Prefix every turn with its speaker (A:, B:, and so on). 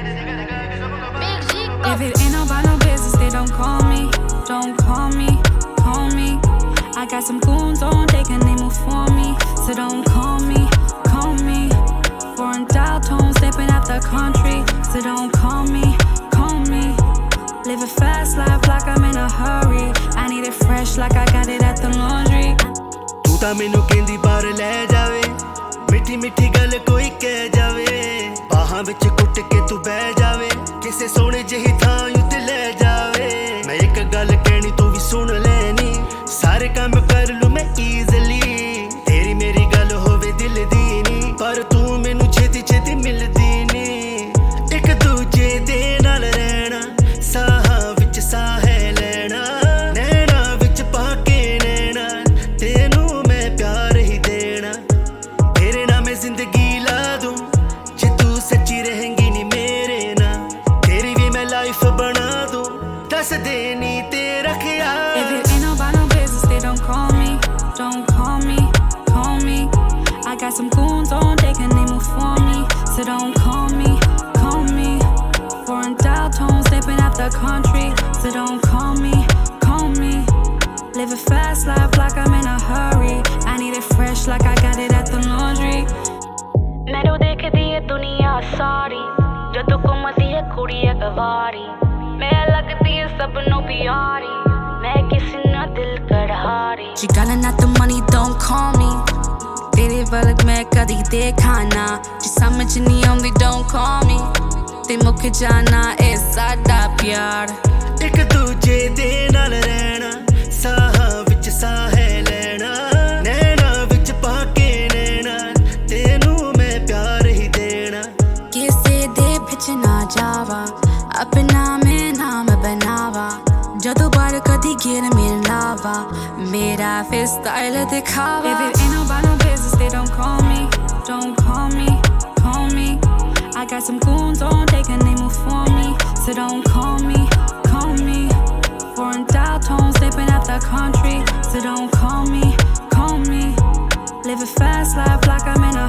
A: If it ain't about no business, they don't call me. Don't call me, call me. I got some goons on, they can name move for me. So don't call me, call me. Foreign dial tone, stepping out the country. So don't call me, call me. Live a fast life like I'm in a hurry. I need it fresh like I got it at the laundry.
B: तू ता मैनू कहंदी बाहर ले जावे, मिठी मिठी गल कोई कह जावे, बाहां विच कुट के तू बह जावे, किसे सोने जही थां उत्ते ले जावे। मैं एक गल कहनी तू भी सुन लैनी, सारे काम कर लूं मैं ईज़ली, तेरी मेरी गल होवे दिल दी नी, पर तू मैनू छेती छेती मिलदी नी। एक दूजे दे नाल रहना, साहां विच साह लेना, नैना विच पाके नैना, तेनू मैं प्यार ही देना। तेरे नाम मैं जिंदगी ला दूं, जे तू सच्ची रहेंगी नी मेरे ना, तेरी भी मैं लाइफ बना दूं, दस देनी तेरा ख्याल।
A: If it ain't about no business, they don't call me. Don't call me, call me. I got some goons on, they can name move for me. So don't call me, call me. Foreign dial tone, stepping out the country. So don't call me, call me. Live a fast life like I'm in a hurry. I need it fresh like I got it at the laundry.
C: मैनू देखदी है दुनिया सारी, जदों घुमदी है कुड़ी अगवारी, मैं लगदी है सबनों प्यारी, मैं किसी ना दिल कड़हारी।
A: She calling out the money, don't call me. तेरे वलग मैं कदी देखा ना, जी समझ नहीं आउंदी don't call me. ते मुक जाना ए साडा प्यार।
B: एक दूजे दे नाल रहना, साहां विच साह लेना, नैना विच पाके नैना, तेनू मैं प्यार ही देना।
A: किसे दे पिछ ना जावा, अपना मैं नाम बनावा, जदों बार कदी गिर मिलावा, मेरा फिर स्टाइल दिखावा। If it ain't about no business, they don't call me. Don't call me, call me. I got some goons on, they can name move for me. So don't call me, call me. Foreign dial tone, stepping out the country. So don't call me, call me. Live a fast life like I'm in a